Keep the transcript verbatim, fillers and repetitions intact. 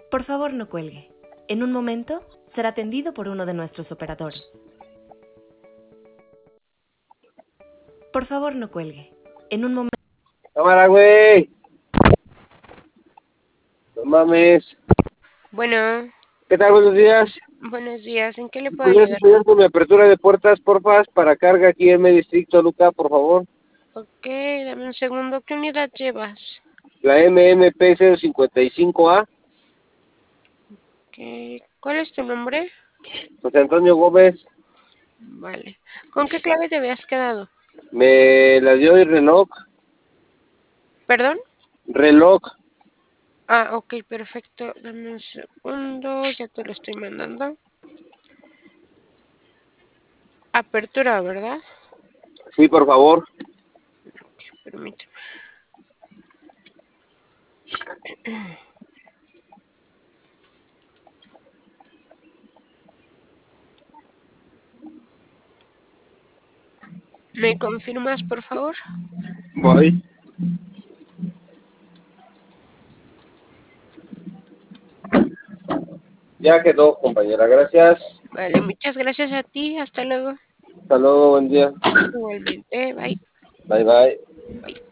Por favor, no cuelgue. En un momento será atendido por uno de nuestros operadores. Por favor, no cuelgue. En un momento... Cámara, güey. No mames. Bueno, ¿Qué tal? Buenos días. buenos días. ¿En qué le puedo ¿Pudieras ayudar? apoyar con mi apertura de puertas, porfa, para carga aquí en Medio Distrito, Luca, por favor? Ok, dame un segundo. ¿Qué unidad llevas? La M M P cero cincuenta y cinco A. Ok, ¿cuál es tu nombre? José Antonio Gómez. Vale. ¿Con qué clave te habías quedado? Me la dio el reloj. ¿Perdón? Reloj. Ah, ok, perfecto. Dame un segundo. Ya te lo estoy mandando. Apertura, ¿verdad? Sí, por favor. Ok, permíteme. ¿Me confirmas, por favor? Voy. Ya quedó, compañera. Gracias. Vale, muchas gracias a ti. Hasta luego. Hasta luego, buen día. Igualmente, bye. Bye, bye. Bye.